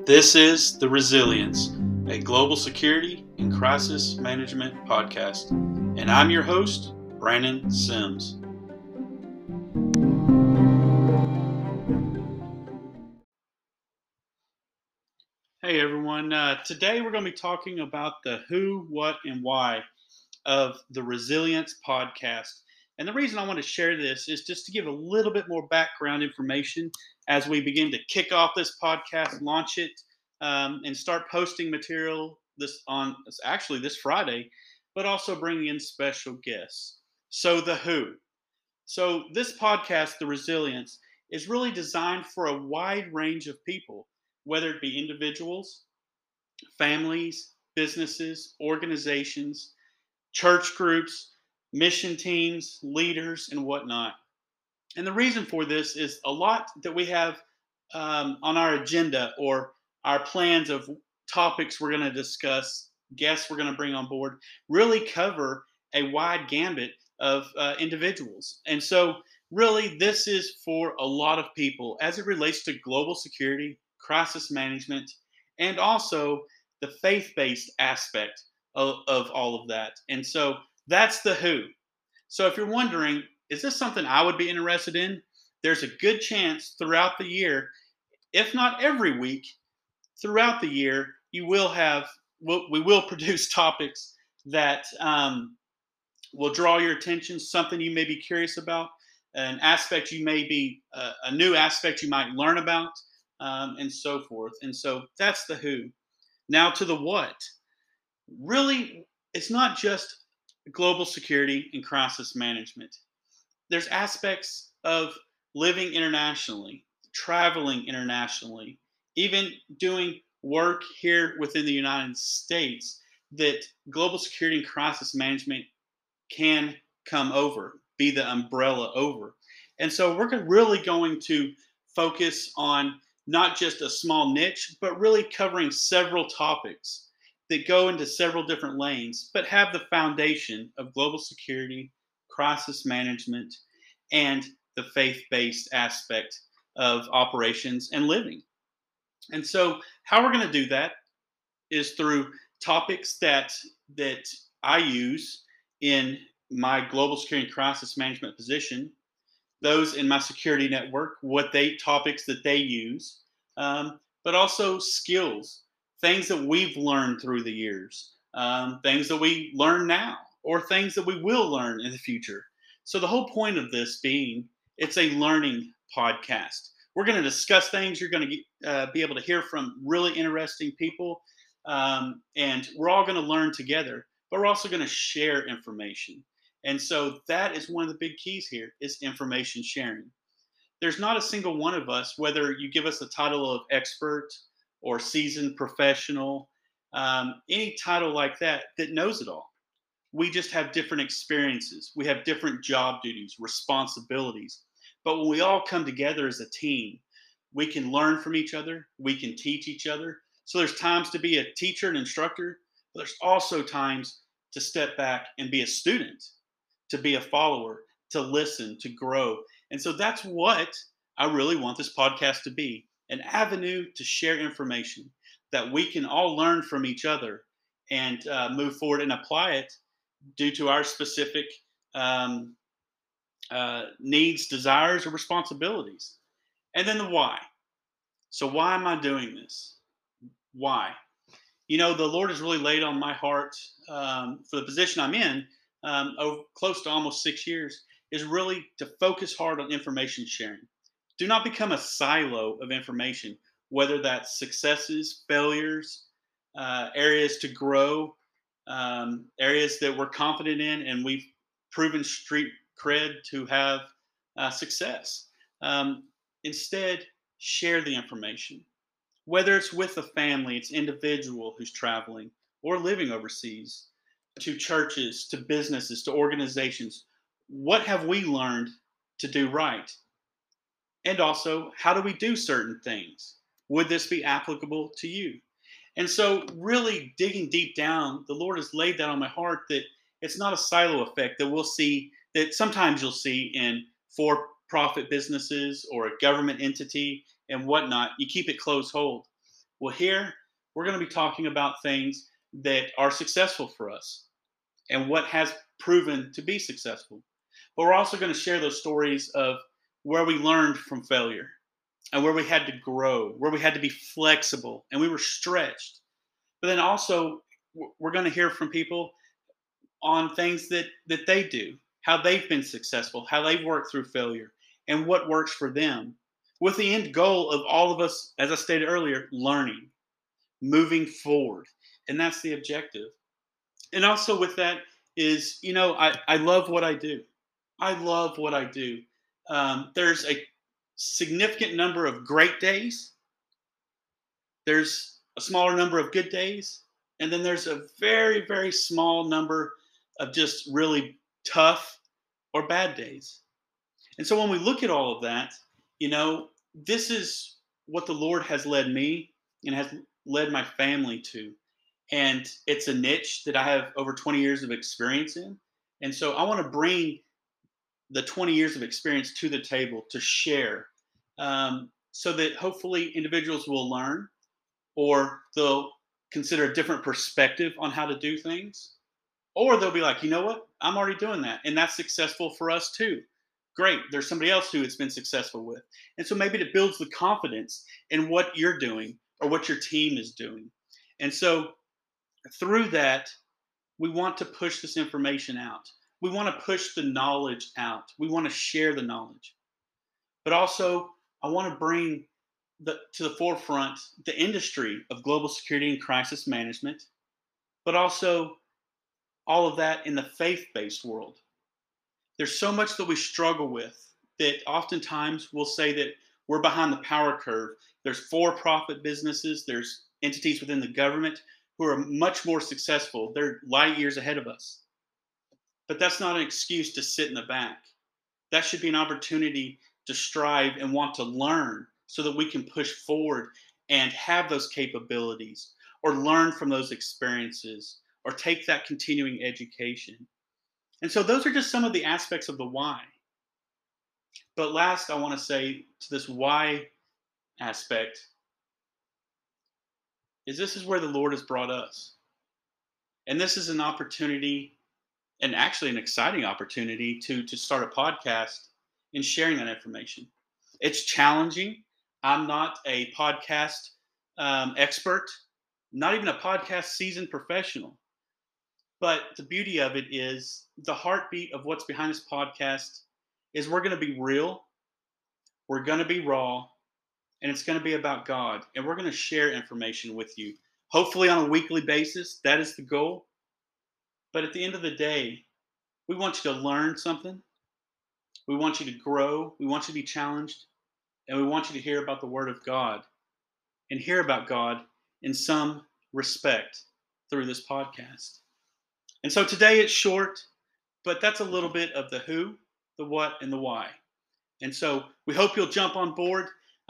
This is The Resilience, a global security and crisis management podcast. And I'm your host, Brandon Sims. Hey everyone, today we're going to be talking about the who, what, and why of the Resilience podcast. And the reason I want to share this is just to give a little bit more background information as we begin to kick off this podcast, launch it, and start posting material this Friday, but also bringing in special guests. So the who. So this podcast, The Resilience, is really designed for a wide range of people, whether it be individuals, families, businesses, organizations, church groups, mission teams, leaders, and whatnot. And the reason for this is a lot that we have on our agenda or our plans of topics we're going to discuss, guests we're going to bring on board, really cover a wide gambit of individuals. And so, really, this is for a lot of people as it relates to global security, crisis management, and also the faith based aspect of all of that. And so, that's the who. So, if you're wondering, is this something I would be interested in? There's a good chance throughout the year, if not every week, throughout the year, we will produce topics that will draw your attention, something you may be curious about, an aspect you may be, a new aspect you might learn about, and so forth. And so that's the who. Now to the what. Really, it's not just global security and crisis management. There's aspects of living internationally, traveling internationally, even doing work here within the United States that global security and crisis management can come over, be the umbrella over. And so we're really going to focus on not just a small niche, but really covering several topics that go into several different lanes, but have the foundation of global security, crisis management, and the faith based aspect of operations and living. And so, how we're going to do that is through topics that I use in my global security and crisis management position, those in my security network, topics that they use, but also skills, things that we've learned through the years, things that we learn now, or things that we will learn in the future. So the whole point of this being, it's a learning podcast. We're going to discuss things. You're going to be able to hear from really interesting people, and we're all going to learn together. But we're also going to share information. And so that is one of the big keys here is information sharing. There's not a single one of us, whether you give us the title of expert or seasoned professional, any title like that, that knows it all. We just have different experiences. We have different job duties, responsibilities. But when we all come together as a team, we can learn from each other. We can teach each other. So there's times to be a teacher and instructor, but there's also times to step back and be a student, to be a follower, to listen, to grow. And so that's what I really want this podcast to be, an avenue to share information that we can all learn from each other and move forward and apply it due to our specific um, needs, desires, or responsibilities. And then the why. So, why am I doing this? Why? You know, the Lord has really laid on my heart for the position I'm in over close to almost 6 years is really to focus hard on information sharing. Do not become a silo of information, whether that's successes, failures, areas to grow, areas that we're confident in, and we've proven street cred to have success. Instead, share the information. Whether it's with a family, it's individual who's traveling or living overseas, to churches, to businesses, to organizations. What have we learned to do right? And also, how do we do certain things? Would this be applicable to you? And so, really digging deep down, the Lord has laid that on my heart that it's not a silo effect that we'll see, that sometimes you'll see in for profit businesses or a government entity and whatnot. You keep it close hold. Well, here we're going to be talking about things that are successful for us and what has proven to be successful. But we're also going to share those stories of where we learned from failure and where we had to grow, where we had to be flexible and we were stretched. But then also, we're going to hear from people on things that they do, how they've been successful, how they've worked through failure, and what works for them, with the end goal of all of us, as I stated earlier, learning, moving forward. And that's the objective. And also with that is, I love what I do. I love what I do. There's a significant number of great days. There's a smaller number of good days. And then there's a very, very small number of just really tough or bad days. And so when we look at all of that, this is what the Lord has led me and has led my family to. And it's a niche that I have over 20 years of experience in. And so I want to bring the 20 years of experience to the table to share, so that hopefully individuals will learn, or they'll consider a different perspective on how to do things, or they'll be like, you know what, I'm already doing that. And that's successful for us too. Great. There's somebody else who it's been successful with. And so maybe it builds the confidence in what you're doing or what your team is doing. And so through that, we want to push this information out. We want to push the knowledge out. We want to share the knowledge. But also, I want to bring to the forefront the industry of global security and crisis management, but also all of that in the faith-based world. There's so much that we struggle with that oftentimes we'll say that we're behind the power curve. There's for-profit businesses, there's entities within the government who are much more successful. They're light years ahead of us. But that's not an excuse to sit in the back. That should be an opportunity to strive and want to learn so that we can push forward and have those capabilities, or learn from those experiences, or take that continuing education. And so those are just some of the aspects of the why. But last, I want to say to this why aspect is this is where the Lord has brought us. And this is an opportunity, and actually an exciting opportunity, to start a podcast and sharing that information. It's challenging. I'm not a podcast expert, not even a podcast seasoned professional. But the beauty of it is the heartbeat of what's behind this podcast is we're going to be real, we're going to be raw, and it's going to be about God. And we're going to share information with you, hopefully on a weekly basis. That is the goal. But at the end of the day, we want you to learn something. We want you to grow. We want you to be challenged. And we want you to hear about the Word of God and hear about God in some respect through this podcast. And so today it's short, but that's a little bit of the who, the what, and the why. And so we hope you'll jump on board.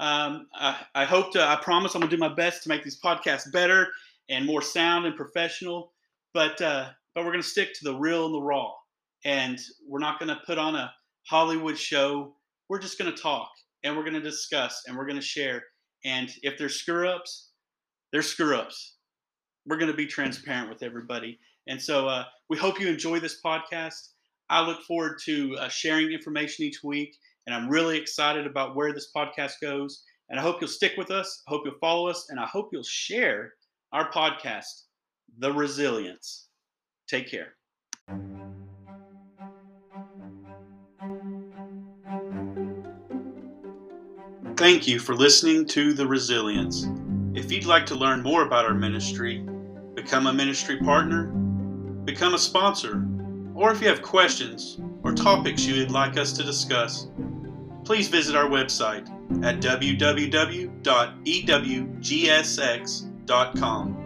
I promise I'm going to do my best to make these podcasts better and more sound and professional. But we're going to stick to the real and the raw. And we're not going to put on a Hollywood show. We're just going to talk, and we're going to discuss, and we're going to share. And if there's screw-ups, there's screw-ups. We're going to be transparent with everybody. And so we hope you enjoy this podcast. I look forward to sharing information each week, and I'm really excited about where this podcast goes. And I hope you'll stick with us. I hope you'll follow us, and I hope you'll share our podcast, The Resilience. Take care. Thank you for listening to The Resilience. If you'd like to learn more about our ministry, become a ministry partner, become a sponsor, or if you have questions or topics you would like us to discuss, please visit our website at www.ewgsx.com.